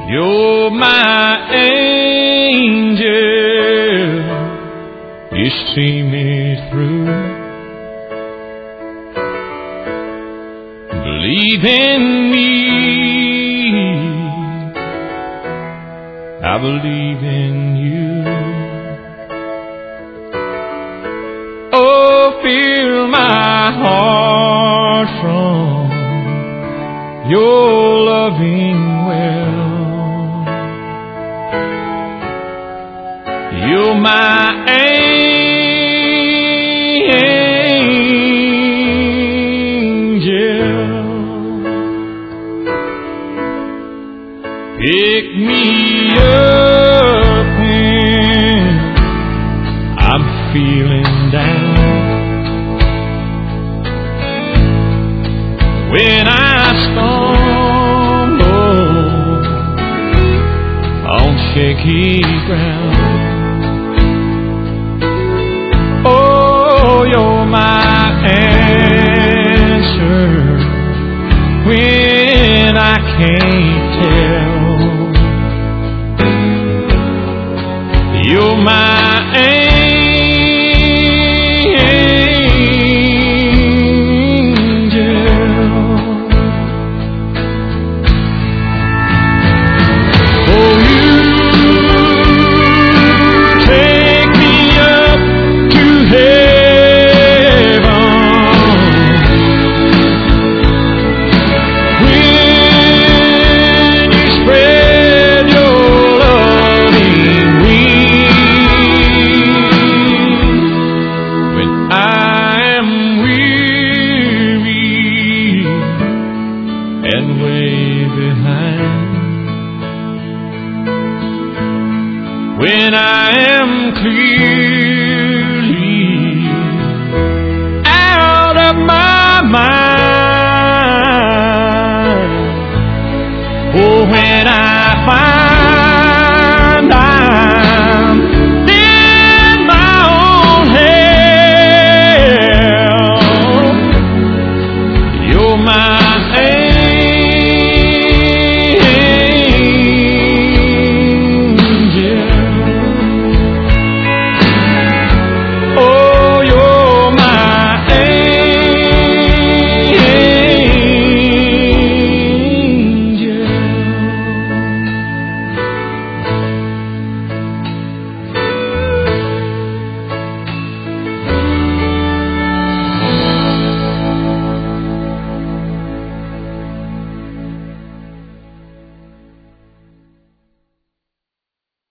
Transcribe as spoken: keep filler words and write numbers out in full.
You're my angel, you see me through. Believe in me, I believe in you. Oh, fill my heart from your loving well. You're my angel. Pick me up when I'm feeling down. When I stumble on shaky ground. Oh, you're my answer when I can't tell. You're my and way behind. When I am clear